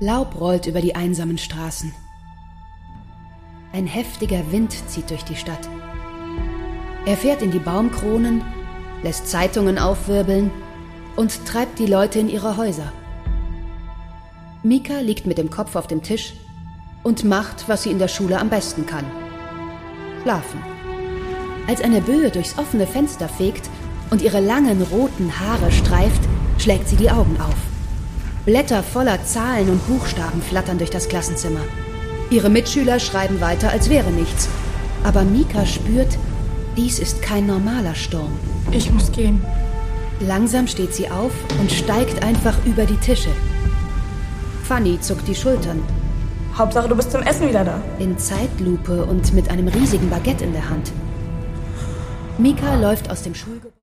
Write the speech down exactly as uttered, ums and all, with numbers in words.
Laub rollt über die einsamen Straßen. Ein heftiger Wind zieht durch die Stadt. Er fährt in die Baumkronen, lässt Zeitungen aufwirbeln und treibt die Leute in ihre Häuser. Mika liegt mit dem Kopf auf dem Tisch und macht, was sie in der Schule am besten kann: schlafen. Als eine Böe durchs offene Fenster fegt und ihre langen roten Haare streift, schlägt sie die Augen auf. Blätter voller Zahlen und Buchstaben flattern durch das Klassenzimmer. Ihre Mitschüler schreiben weiter, als wäre nichts. Aber Mika spürt, dies ist kein normaler Sturm. Ich muss gehen. Langsam steht sie auf und steigt einfach über die Tische. Fanny zuckt die Schultern. Hauptsache, du bist zum Essen wieder da. In Zeitlupe und mit einem riesigen Baguette in der Hand. Mika läuft aus dem Schulgebäude.